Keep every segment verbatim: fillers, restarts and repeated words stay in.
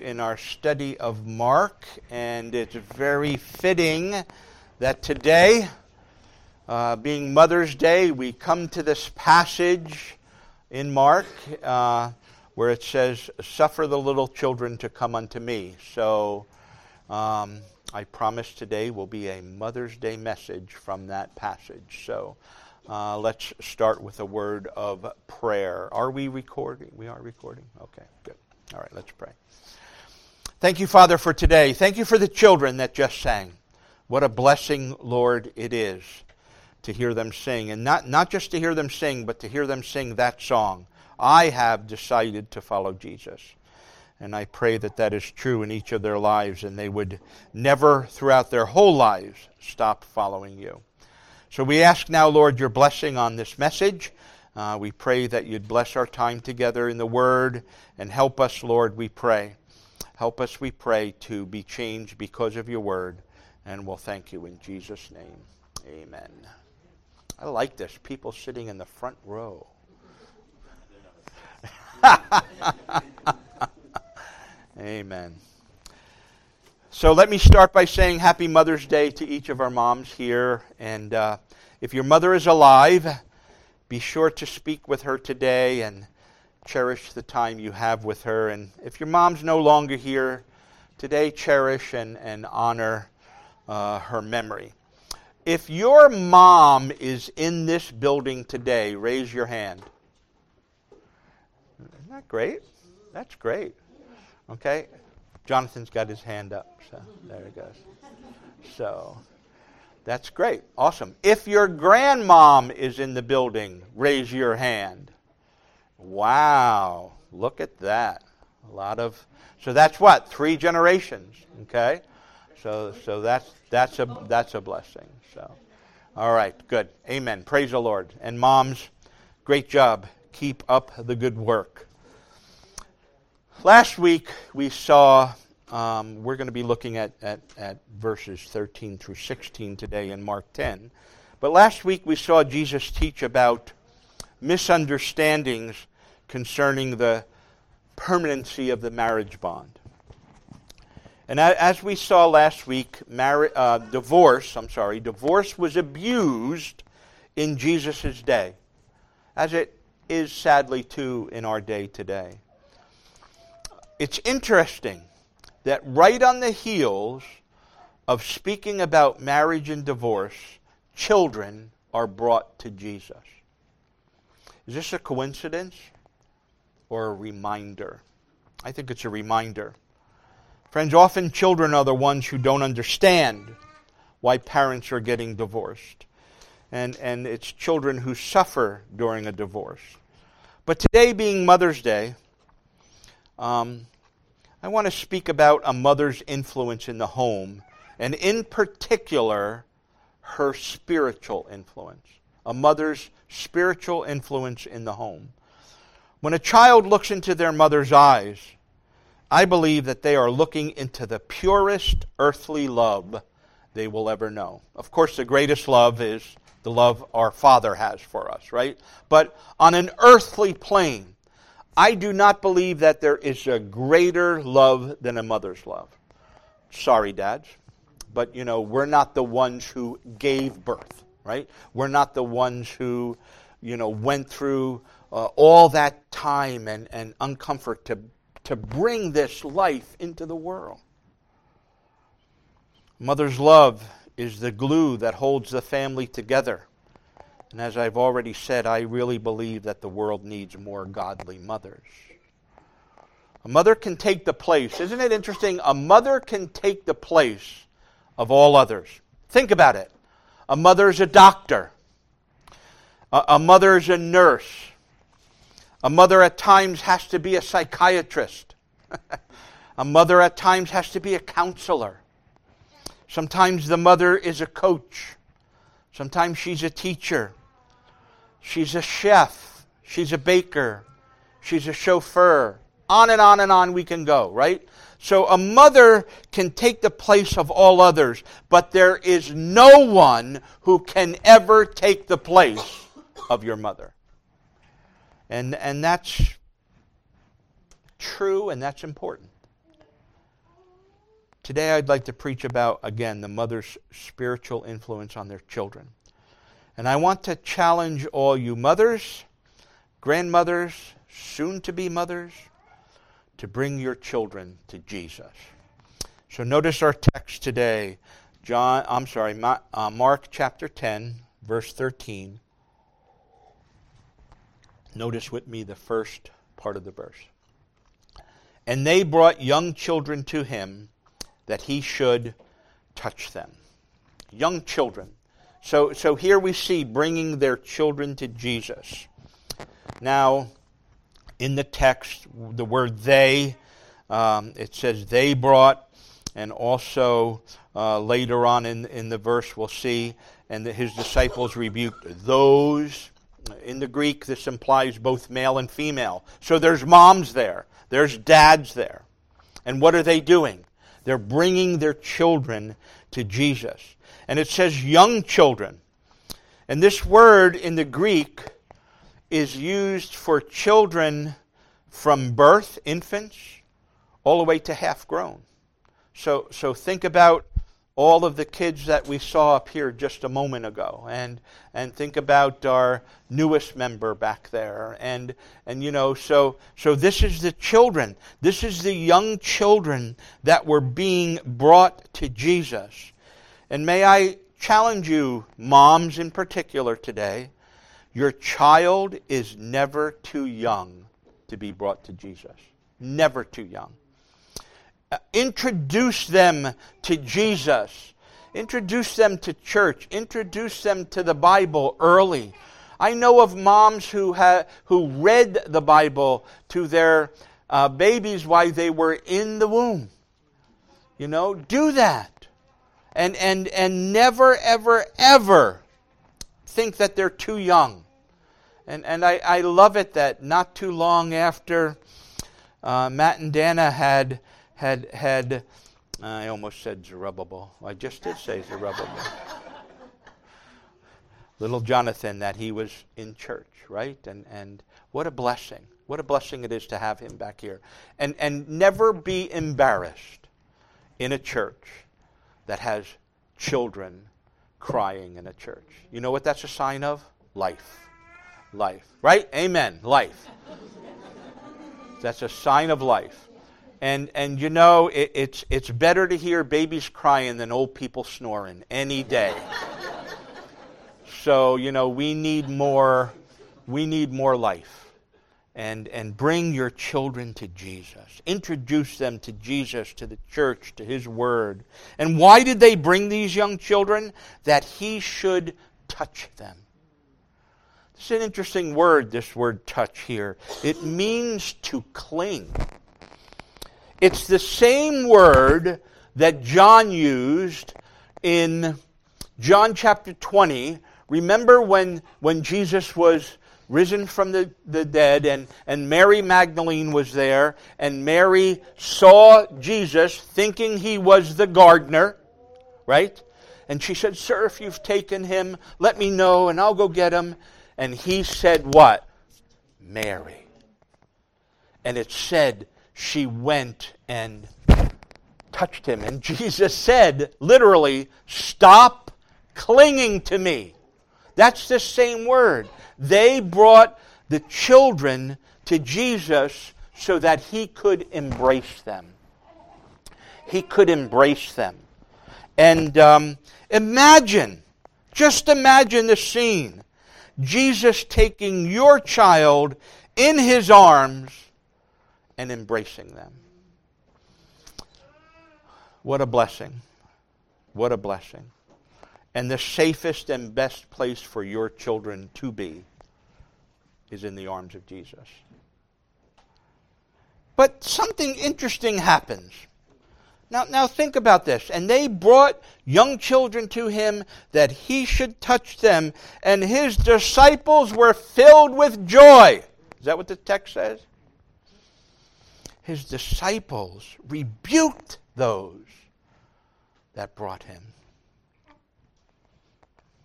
in our study of Mark, and it's very fitting that today, uh, being Mother's Day, we come to this passage in Mark uh, where it says, "Suffer the little children to come unto me." So um, I promise today will be a Mother's Day message from that passage. So uh, let's start with a word of prayer. Are we recording? We are recording? Okay, good. All right, let's pray. Thank you, Father, for today. Thank you for the children that just sang. What a blessing, Lord, it is to hear them sing. And not, not just to hear them sing, but to hear them sing that song. I have decided to follow Jesus. And I pray that that is true in each of their lives, and they would never, throughout their whole lives, stop following you. So we ask now, Lord, your blessing on this message. Uh, we pray that you'd bless our time together in the Word and help us, Lord, we pray. Help us, we pray, to be changed because of your Word. And we'll thank you in Jesus' name. Amen. I like this. People sitting in the front row. Amen. So let me start by saying Happy Mother's Day to each of our moms here. And uh, if your mother is alive, be sure to speak with her today and cherish the time you have with her. And if your mom's no longer here, today cherish and, and honor uh, her memory. If your mom is in this building today, raise your hand. Isn't that great? That's great. Okay. Jonathan's got his hand up, so there it goes. So that's great. Awesome. If your grandmom is in the building, raise your hand. Wow. Look at that. A lot of, so that's what? Three generations. Okay? So so that's that's a that's a blessing. So all right, good. Amen. Praise the Lord. And moms, great job. Keep up the good work. Last week we saw Um, we're going to be looking at, at, at verses thirteen through sixteen today in Mark ten. But last week we saw Jesus teach about misunderstandings concerning the permanency of the marriage bond. And as we saw last week, mar- uh, divorce, I'm sorry, divorce was abused in Jesus' day, as it is sadly too in our day today. It's interesting that right on the heels of speaking about marriage and divorce, children are brought to Jesus. Is this a coincidence or a reminder? I think it's a reminder. Friends, often children are the ones who don't understand why parents are getting divorced. And, and it's children who suffer during a divorce. But today being Mother's Day, um, I want to speak about a mother's influence in the home, and in particular, her spiritual influence. A mother's spiritual influence in the home. When a child looks into their mother's eyes, I believe that they are looking into the purest earthly love they will ever know. Of course, the greatest love is the love our Father has for us, right? But on an earthly plane, I do not believe that there is a greater love than a mother's love. Sorry, dads, but you know, we're not the ones who gave birth, right? We're not the ones who, you know, went through uh, all that time and, and uncomfort to, to bring this life into the world. Mother's love is the glue that holds the family together. And as I've already said, I really believe that the world needs more godly mothers. A mother can take the place. Isn't it interesting? A mother can take the place of all others. Think about it. A mother is a doctor. A, a mother is a nurse. A mother at times has to be a psychiatrist. A mother at times has to be a counselor. Sometimes the mother is a coach. Sometimes she's a teacher. She's a chef. She's a baker. She's a chauffeur. On and on and on we can go, right? So a mother can take the place of all others, but there is no one who can ever take the place of your mother. And, and that's true and that's important. Today I'd like to preach about, again, the mother's spiritual influence on their children. And I want to challenge all you mothers, grandmothers, soon-to-be mothers, to bring your children to Jesus. So notice our text today, John. I'm sorry, uh, Mark chapter ten, verse thirteen. Notice with me the first part of the verse. And they brought young children to him, that he should touch them. Young children. So, so here we see bringing their children to Jesus. Now, in the text, the word they, um, it says they brought, and also uh, later on in, in the verse we'll see, and that his disciples rebuked those. In the Greek, this implies both male and female. So there's moms there. There's dads there. And what are they doing? They're bringing their children to Jesus. And it says young children. And this word in the Greek is used for children from birth, infants, all the way to half grown. So, so think about all of the kids that we saw up here just a moment ago, and and think about our newest member back there, and and you know, so so this is the children, this is the young children that were being brought to Jesus. And may I challenge you, moms in particular today, your child is never too young to be brought to Jesus. Never too young. Uh, introduce them to Jesus. Introduce them to church. Introduce them to the Bible early. I know of moms who ha- who read the Bible to their uh, babies while they were in the womb. You know, do that. And, and, and never, ever, ever think that they're too young. And, and I, I love it that not too long after uh, Matt and Dana had had had I almost said Zerubbabel. I just did say Zerubbabel. Little Jonathan, that he was in church, right? And and what a blessing. What a blessing it is to have him back here. And and never be embarrassed in a church that has children crying in a church. You know what that's a sign of? Life. Life. Right? Amen. Life. That's a sign of life. And and you know, it, it's it's better to hear babies crying than old people snoring any day. So, you know, we need more we need more life. And and bring your children to Jesus. Introduce them to Jesus, to the church, to His Word. And why did they bring these young children? That He should touch them. It's an interesting word, this word touch here. It means to cling. It's the same word that John used in John chapter twenty. Remember when, when Jesus was risen from the, the dead, and, and Mary Magdalene was there, and Mary saw Jesus thinking he was the gardener, right? And she said, "Sir, if you've taken him, let me know and I'll go get him." And he said what? Mary. And it said she went and touched him. And Jesus said, literally, "Stop clinging to me." That's the same word. They brought the children to Jesus so that He could embrace them. He could embrace them. And um, imagine, just imagine the scene. Jesus taking your child in His arms and embracing them. What a blessing. What a blessing. And the safest and best place for your children to be is in the arms of Jesus. But something interesting happens. Now, now think about this. And they brought young children to Him that He should touch them, and His disciples were filled with joy. Is that what the text says? His disciples rebuked those that brought Him.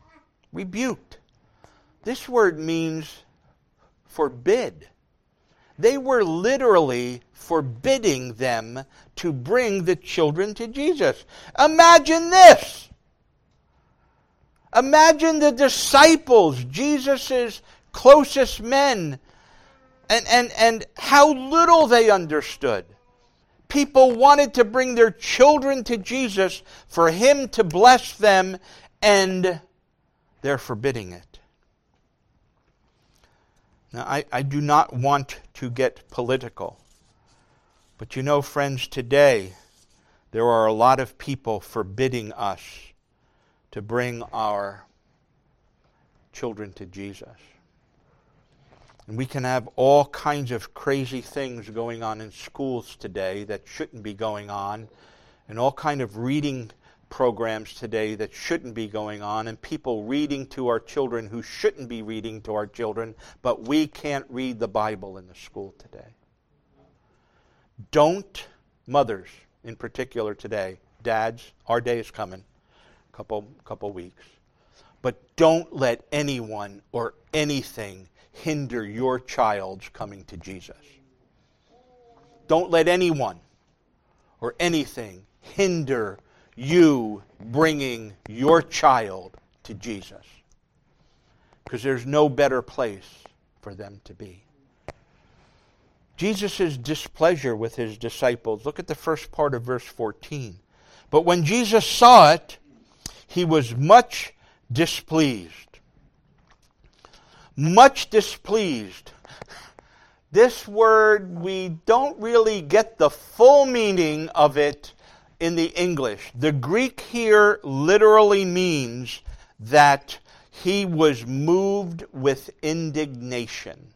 Rebuked. This word means forbid. They were literally forbidding them to bring the children to Jesus. Imagine this. Imagine the disciples, Jesus' closest men, and, and, and how little they understood. People wanted to bring their children to Jesus for Him to bless them, and they're forbidding it. Now, I, I do not want to get political, but you know, friends, today there are a lot of people forbidding us to bring our children to Jesus. And we can have all kinds of crazy things going on in schools today that shouldn't be going on, and all kind of reading programs today that shouldn't be going on, and people reading to our children who shouldn't be reading to our children, but we can't read the Bible in the school today. Don't, mothers in particular today, dads, our day is coming, couple couple weeks, but don't let anyone or anything hinder your child's coming to Jesus. Don't let anyone or anything hinder you bringing your child to Jesus, because there's no better place for them to be. Jesus' displeasure with His disciples. Look at the first part of verse fourteen. But when Jesus saw it, He was much displeased. Much displeased. This word, we don't really get the full meaning of it in the English. The Greek here literally means that He was moved with indignation.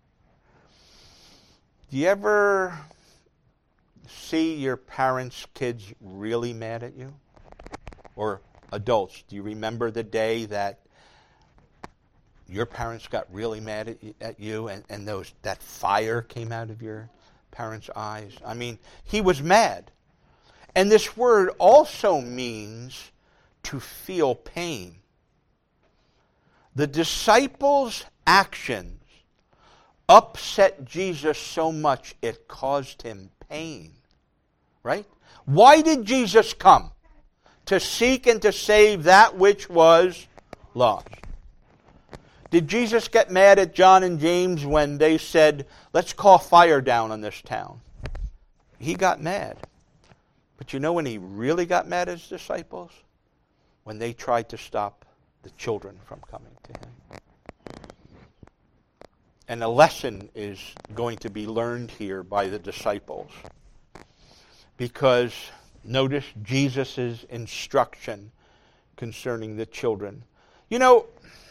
Do you ever see your parents' kids really mad at you? Or adults, do you remember the day that your parents got really mad at you, at you and, and those that fire came out of your parents' eyes? I mean, He was mad. And this word also means to feel pain. The disciples' actions upset Jesus so much it caused Him pain. Right? Why did Jesus come? To seek and to save that which was lost. Did Jesus get mad at John and James when they said, let's call fire down on this town? He got mad. But you know when He really got mad at His disciples? When they tried to stop the children from coming to Him. And a lesson is going to be learned here by the disciples. Because notice Jesus' instruction concerning the children. You know,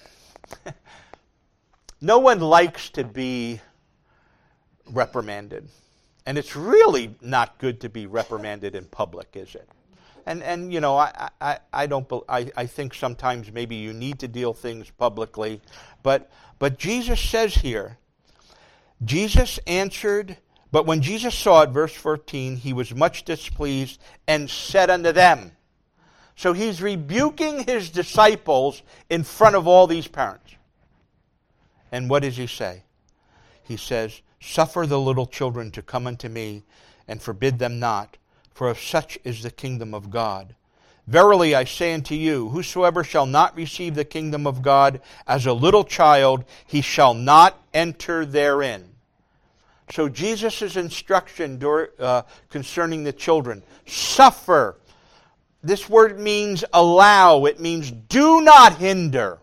no one likes to be reprimanded. And it's really not good to be reprimanded in public, is it? And, and you know, I, I, I don't, I, I think sometimes maybe you need to deal things publicly. But, but Jesus says here, Jesus answered, but when Jesus saw it, verse fourteen, He was much displeased and said unto them. So He's rebuking His disciples in front of all these parents. And what does He say? He says, suffer the little children to come unto me, and forbid them not, for of such is the kingdom of God. Verily I say unto you, whosoever shall not receive the kingdom of God as a little child, he shall not enter therein. So Jesus' instruction uh, concerning the children, suffer. This word means allow. It means do not hinder.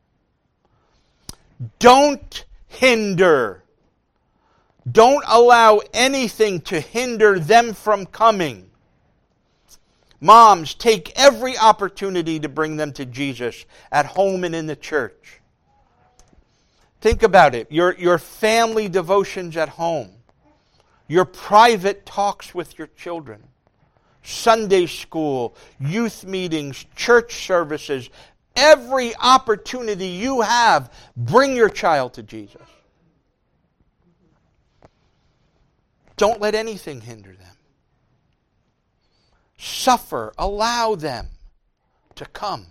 Don't hinder. Don't allow anything to hinder them from coming. Moms, take every opportunity to bring them to Jesus at home and in the church. Think about it. Your, your family devotions at home. Your private talks with your children. Sunday school, youth meetings, church services. Every opportunity you have, bring your child to Jesus. Don't let anything hinder them. Suffer, allow them to come.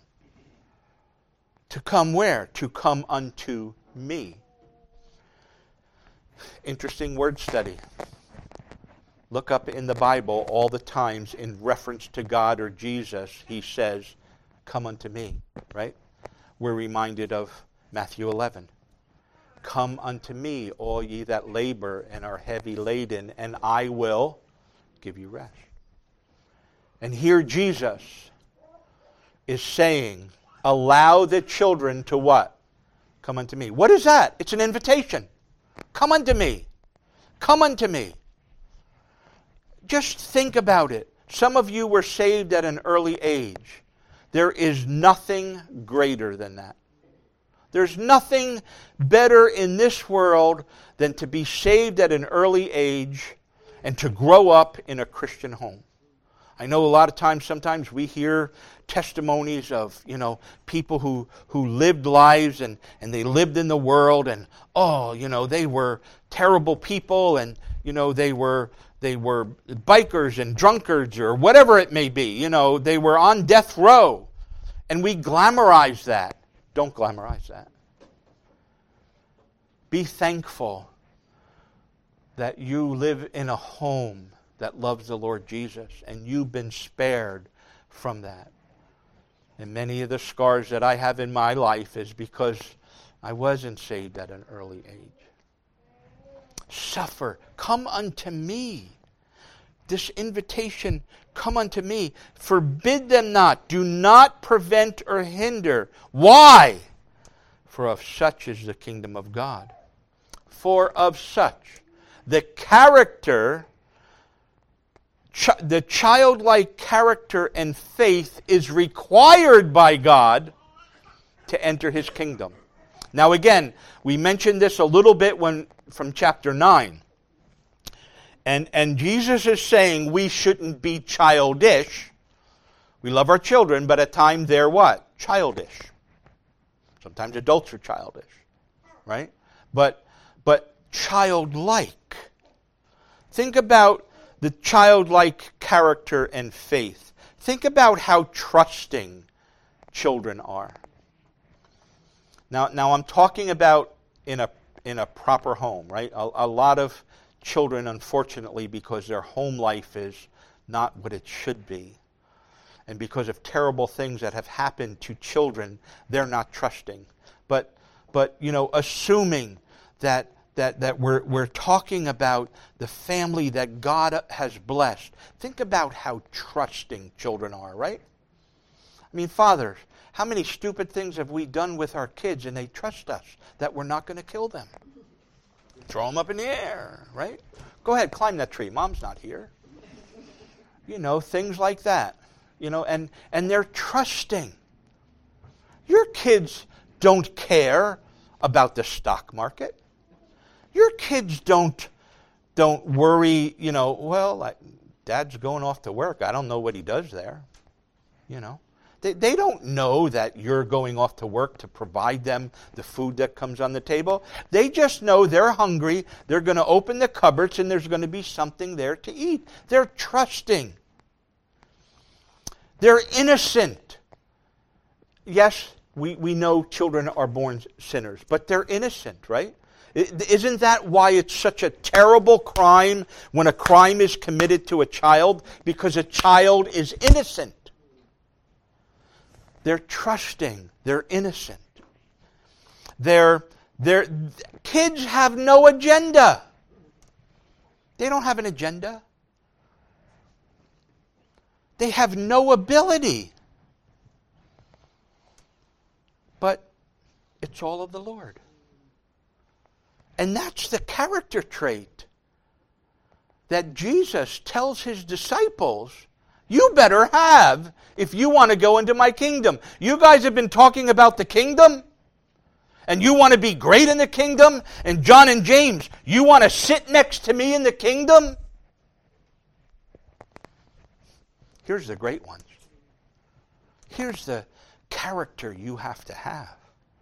To come where? To come unto me. Interesting word study. Look up in the Bible all the times in reference to God or Jesus, he says, come unto me, right? We're reminded of Matthew eleven. Come unto me, all ye that labor and are heavy laden, and I will give you rest. And here Jesus is saying, allow the children to what? Come unto me. What is that? It's an invitation. Come unto me. Come unto me. Just think about it. Some of you were saved at an early age. There is nothing greater than that. There's nothing better in this world than to be saved at an early age and to grow up in a Christian home. I know a lot of times, sometimes we hear testimonies of, you know, people who, who lived lives and, and they lived in the world and, oh, you know, they were terrible people and, you know, they were they were bikers and drunkards or whatever it may be. You know, they were on death row. And we glamorize that. Don't glamorize that. Be thankful that you live in a home that loves the Lord Jesus and you've been spared from that. And many of the scars that I have in my life is because I wasn't saved at an early age. Suffer. Come unto me. This invitation, come unto me. Forbid them not. Do not prevent or hinder. Why? For of such is the kingdom of God. For of such. The character, ch- the childlike character and faith is required by God to enter his kingdom. Now again, we mentioned this a little bit when from chapter nine. And, and Jesus is saying we shouldn't be childish. We love our children, but at times they're what? Childish. Sometimes adults are childish, right? But, but childlike. Think about the childlike character and faith. Think about how trusting children are. Now, now I'm talking about in a in a proper home, right? A, a lot of children, unfortunately, because their home life is not what it should be, and because of terrible things that have happened to children, they're not trusting. But but you know, assuming that that that we're we're talking about the family that God has blessed. Think about how trusting children are, right? I mean, fathers, how many stupid things have we done with our kids and they trust us that we're not going to kill them? Throw them up in the air, right? Go ahead, climb that tree. Mom's not here. You know, things like that. You know, and, and they're trusting. Your kids don't care about the stock market. Your kids don't don't worry, you know, well, I, Dad's going off to work. I don't know what he does there. You know. They, they don't know that you're going off to work to provide them the food that comes on the table. They just know they're hungry. They're going to open the cupboards and there's going to be something there to eat. They're trusting. They're innocent. Yes, we, we know children are born sinners, but they're innocent, right? Isn't that why it's such a terrible crime when a crime is committed to a child? Because a child is innocent. They're trusting. They're innocent. They're, they're, kids have no agenda. They don't have an agenda. They have no ability. But it's all of the Lord. And that's the character trait that Jesus tells his disciples you better have if you want to go into my kingdom. You guys have been talking about the kingdom, and you want to be great in the kingdom, and John and James, you want to sit next to me in the kingdom? Here's the great ones. Here's the character you have to have.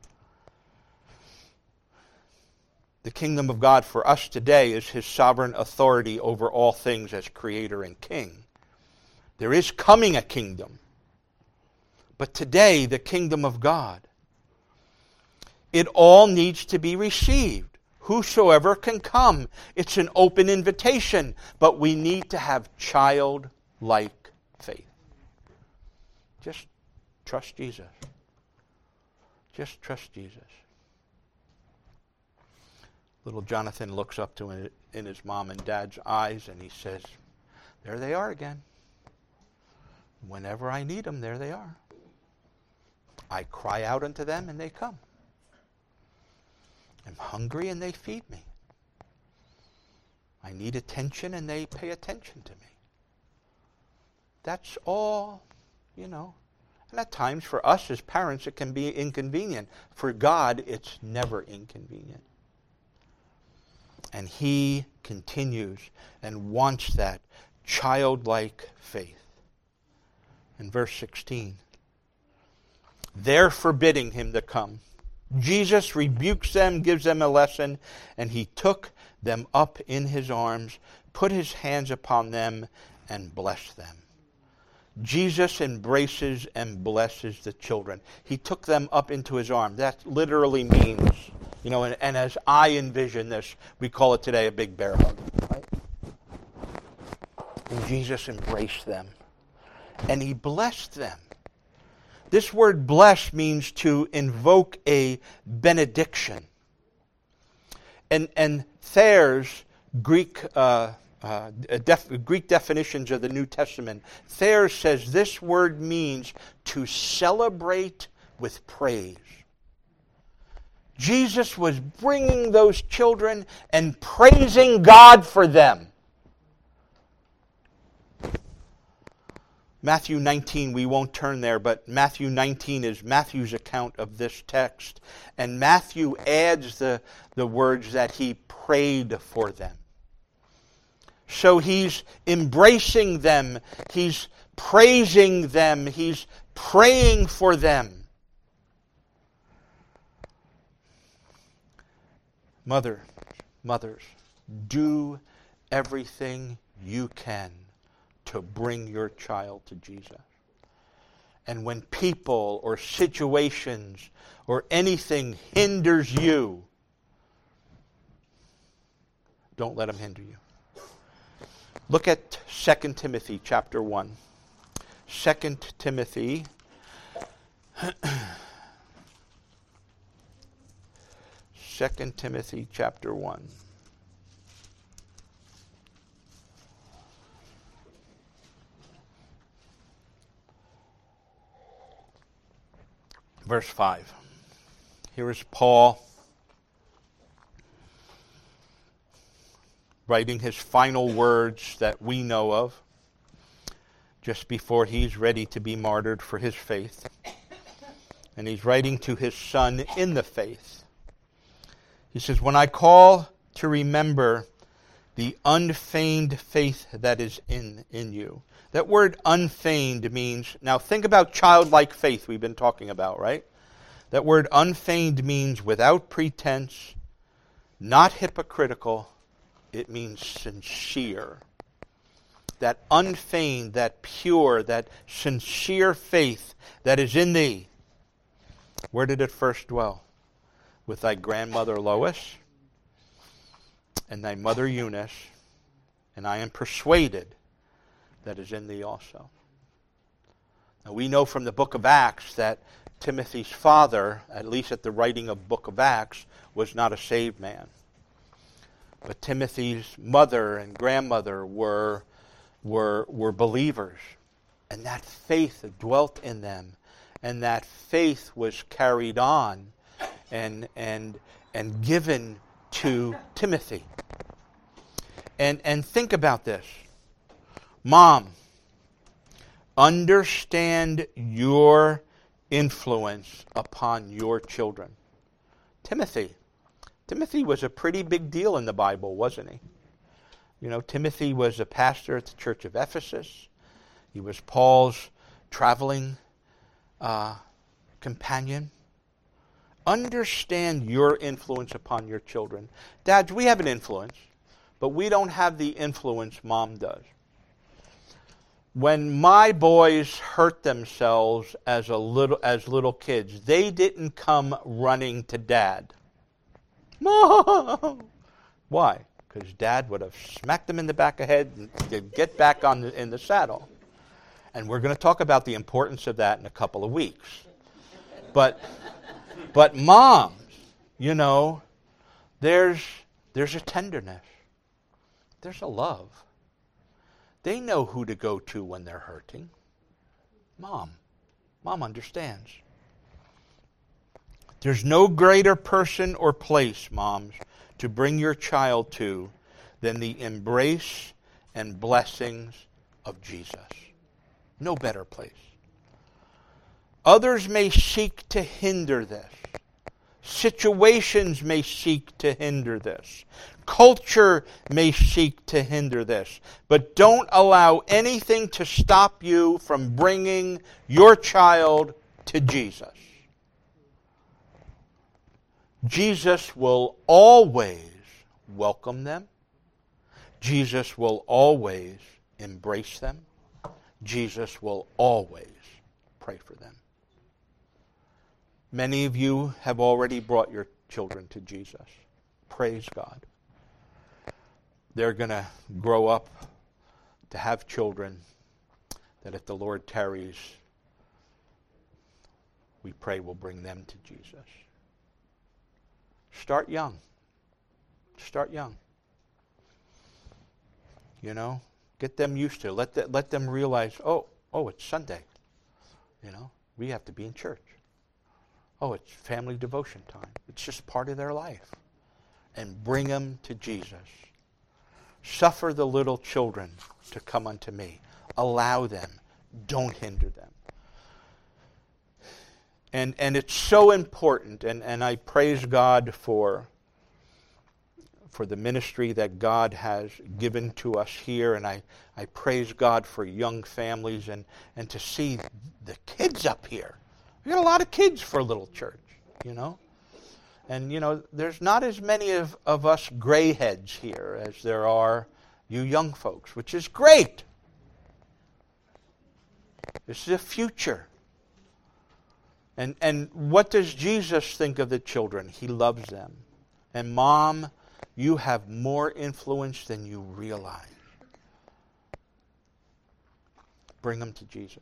The kingdom of God for us today is his sovereign authority over all things as creator and king. There is coming a kingdom. But today, the kingdom of God, it all needs to be received. Whosoever can come. It's an open invitation, but we need to have childlike faith. Just trust Jesus. Just trust Jesus. Little Jonathan looks up to it in his mom and dad's eyes and he says, there they are again. Whenever I need them, there they are. I cry out unto them and they come. I'm hungry and they feed me. I need attention and they pay attention to me. That's all, you know. And at times for us as parents it can be inconvenient. For God it's never inconvenient. And He continues and wants that childlike faith. In verse sixteen, they're forbidding Him to come. Jesus rebukes them, gives them a lesson, and He took them up in His arms, put His hands upon them, and blessed them. Jesus embraces and blesses the children. He took them up into His arms. That literally means, you know, and, and as I envision this, we call it today a big bear hug. Right? And Jesus embraced them. And He blessed them. This word bless means to invoke a benediction. And, and Thayer's Greek uh, uh, def, Greek definitions of the New Testament, Thayer says this word means to celebrate with praise. Jesus was bringing those children and praising God for them. Matthew nineteen, we won't turn there, but Matthew nineteen is Matthew's account of this text. And Matthew adds the, the words that he prayed for them. So he's embracing them, he's praising them, he's praying for them. Mother, mothers, do everything you can to bring your child to Jesus. And when people or situations or anything hinders you, don't let them hinder you. Look at Second Timothy chapter one. Second Timothy Second Timothy chapter one. Verse five. Here is Paul writing his final words that we know of just before he's ready to be martyred for his faith. And he's writing to his son in the faith. He says, when I call to remember the unfeigned faith that is in, in you. That word unfeigned means, now think about childlike faith we've been talking about, right? That word unfeigned means without pretense, not hypocritical. It means sincere. That unfeigned, that pure, that sincere faith that is in thee. Where did it first dwell? With thy grandmother Lois and thy mother Eunice, and I am persuaded that is in thee also. Now we know from the book of Acts that Timothy's father, at least at the writing of book of Acts, was not a saved man. But Timothy's mother and grandmother were, were, were believers. And that faith dwelt in them. And that faith was carried on and, and, and given to Timothy. And, and think about this. Mom, understand your influence upon your children. Timothy. Timothy was a pretty big deal in the Bible, wasn't he? You know, Timothy was a pastor at the church of Ephesus. He was Paul's traveling uh, companion. Understand your influence upon your children. Dads, we have an influence, but we don't have the influence Mom does. When my boys hurt themselves as a little as little kids, they didn't come running to Dad. Mom! Why? Because Dad would have smacked them in the back of the head and get back on the, in the saddle. And we're going to talk about the importance of that in a couple of weeks. But, but moms, you know, there's there's a tenderness. There's a love. They know who to go to when they're hurting. Mom. Mom understands. There's no greater person or place, moms, to bring your child to than the embrace and blessings of Jesus. No better place. Others may seek to hinder this. Situations may seek to hinder this. Culture may seek to hinder this. But don't allow anything to stop you from bringing your child to Jesus. Jesus will always welcome them. Jesus will always embrace them. Jesus will always pray for them. Many of you have already brought your children to Jesus. Praise God. They're going to grow up to have children that if the Lord tarries, we pray will bring them to Jesus. Start young. Start young. You know, get them used to it. Let, the, let them realize, oh, oh, it's Sunday. You know, we have to be in church. Oh, it's family devotion time. It's just part of their life. And bring them to Jesus. Suffer the little children to come unto me. Allow them. Don't hinder them. And and it's so important, and, and I praise God for, for the ministry that God has given to us here, and I, I praise God for young families and, and to see the kids up here. We got a lot of kids for a little church, you know. And, you know, there's not as many of, of us gray heads here as there are you young folks, which is great. This is a future. And and what does Jesus think of the children? He loves them. And Mom, you have more influence than you realize. Bring them to Jesus.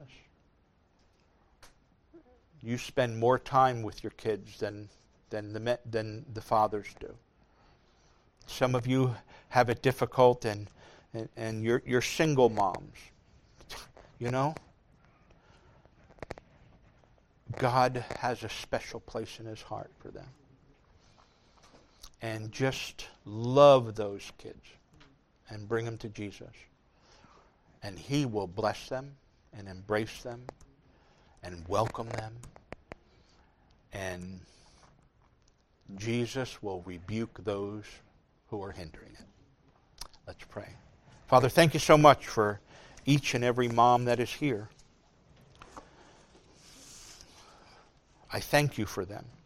You spend more time with your kids than than the than the fathers do. Some of you have it difficult, and and, and you're you're single moms. You know, God has a special place in His heart for them. And just love those kids and bring them to Jesus. And He will bless them and embrace them and welcome them. And Jesus will rebuke those who are hindering it. Let's pray. Father, thank you so much for each and every mom that is here. I thank you for them.